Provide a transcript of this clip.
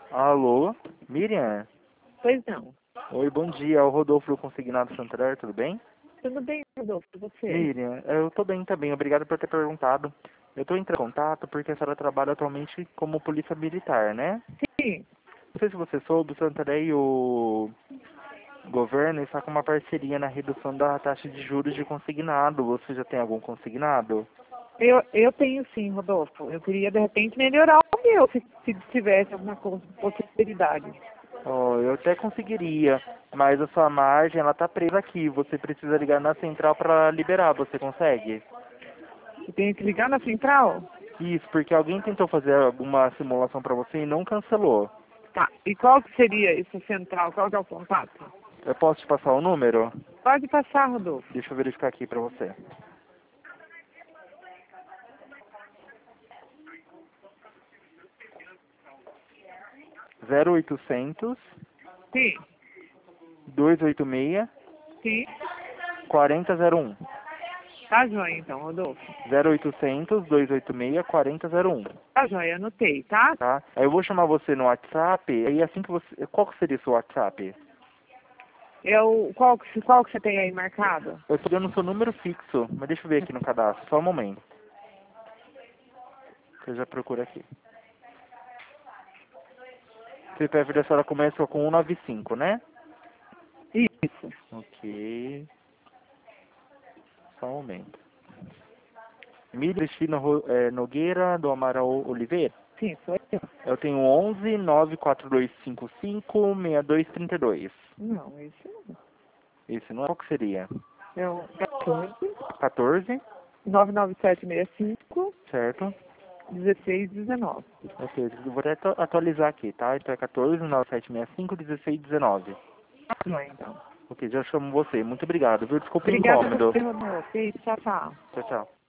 Alô, Miriam? Pois não. Oi, bom dia. É o Rodolfo do Consignado Santander, tudo bem? Tudo bem, Rodolfo, e você? Miriam, eu tô bem também. Obrigado por ter perguntado. Eu tô entrando em contato porque a senhora trabalha atualmente como polícia militar, né? Sim, Não sei se você soube, o Santander e o governo está com uma parceria na redução da taxa de juros de consignado. Você já tem algum consignado? eu tenho sim, Rodolfo. Eu queria, de repente, melhorar o meu, se tivesse alguma possibilidade. Oh, eu até conseguiria, mas a sua margem, ela tá presa aqui. Você precisa ligar na central para liberar. Você consegue? Eu tenho que ligar na central? Isso, porque alguém tentou fazer alguma simulação para você e não cancelou. Tá. E qual que seria essa central? Qual que é o contato? Eu posso te passar o número? Pode passar, Rodolfo. Deixa eu verificar aqui para você. 0800 Sim, 286 sim. 4001. Tá joia, então, Rodolfo. 0800 286 4001. Tá joia, anotei, tá? Tá? Aí eu vou chamar você no WhatsApp, aí assim que você... Qual que seria o seu WhatsApp? Qual que você tem aí marcado? Eu estou dando o seu número fixo, mas deixa eu ver aqui no cadastro, só um momento. Que eu já procuro aqui. O CPF da senhora começa com 195, né? Isso. Ok. Só um momento. Miriam Cristina Nogueira do Amaral Oliveira. Sim, sou eu. Eu tenho 11 94255 6232. Não, esse não. Esse não é. Qual que seria? É o 14 14, 99765 certo? 1619. Ok, eu vou até atualizar aqui, tá? Então é 14 9765 1619. Tá joia, então. Ok, já chamo você. Muito obrigado, viu? Desculpa o Obrigada a incômodo. você, Rodolfo. Tchau, tchau. Tchau, tchau.